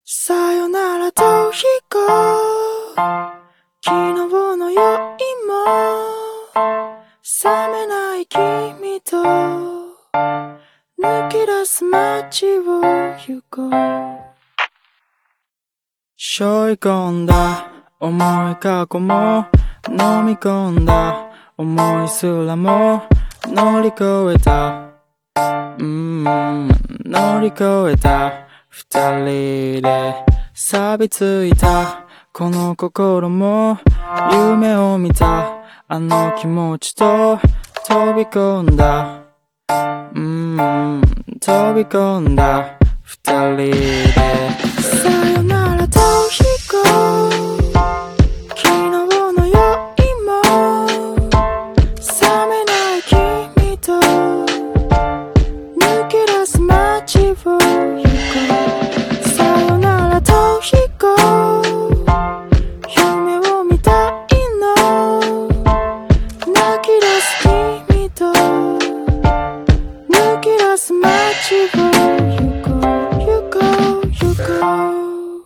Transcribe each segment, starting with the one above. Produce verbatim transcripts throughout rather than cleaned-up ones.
さよならと飛行、昨日の酔いも冷めない君と抜け出す街を行こう。背負い込んだ重い過去も飲み込んだ思いすらも乗り越えた、うーん乗り越えた。二人で錆びついたこの心も夢を見たあの気持ちと飛び込んだ、うーん飛び込んだ。二人でさよならと飛行、昨日の酔いも冷めない君と抜け出す街を行こう。さよならと飛行、夢を見たいの泣き出す君と抜け出す街を行こう行こう行こう。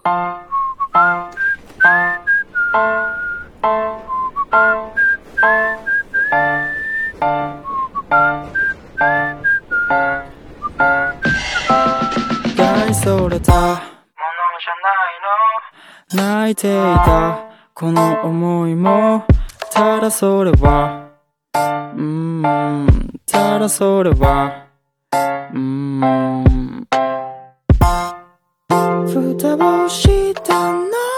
大それたものじゃないの泣いていたこの思いもただそれはうーんただそれはうーん蓋をしたの